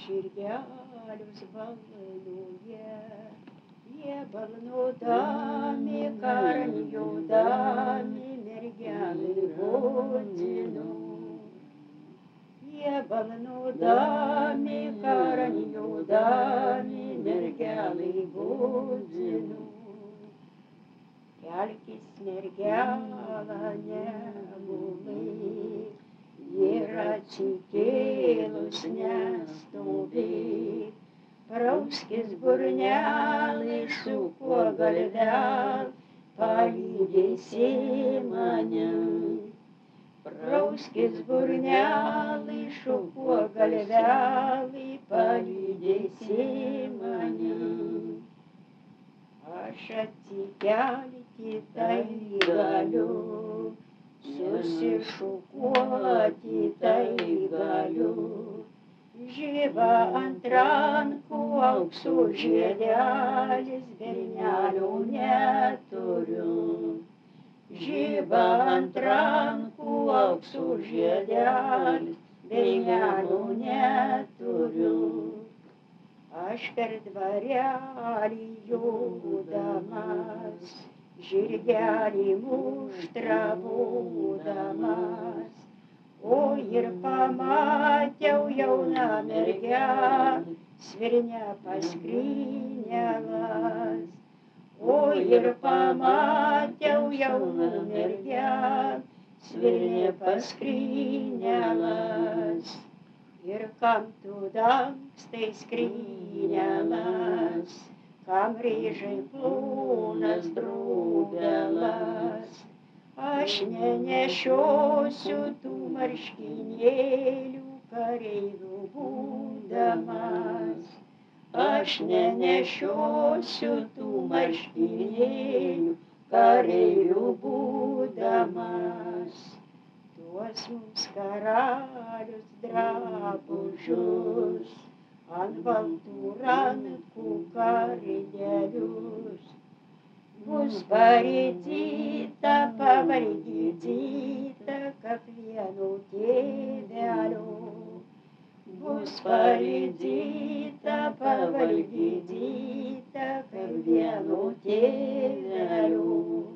žirgelius balnuoja, jie balnuodami, karaniudami, mergelį godino. Jie balnuodami, karaniudami, mergelį godino. Kelkis, mergelė, negulėk, ir atsikėlus nestovėk. Prauskis burnelį, šukuo galvelį, palydėsi mane. Prauskis burnelį, šukuo galvelį, palydėsi mane. Aš atsikelti tai galiu, susišukuoti tai galiu. Žiba ant rankų aukso žiedelis, bernelio neturiu. Žiba ant rankų aukso žiedelis, bernelio neturiu. Aš per dvarelį jodamas, žirgelį muštrabodamas, o ir pamačiau jauną mergelę, svirne paskrynelas. O ir pamačiau jauną mergelę, svirne paskrynelas. Ir kam tu dangstai skrynelas, kam ryžai plonas drobelas. Aš nenešiosiu tų marškinėlių, kareivių būdamas. Aš nenešiosiu tų marškinėlių, kareivių būdamas. Tuos mums karalius drabužius, ant baltų rankų kardelius. Bus parydyta, pavalgydyta, kaip vieno tėvelio. Bus parydyta, pavalgydyta, kaip vieno tėvelio.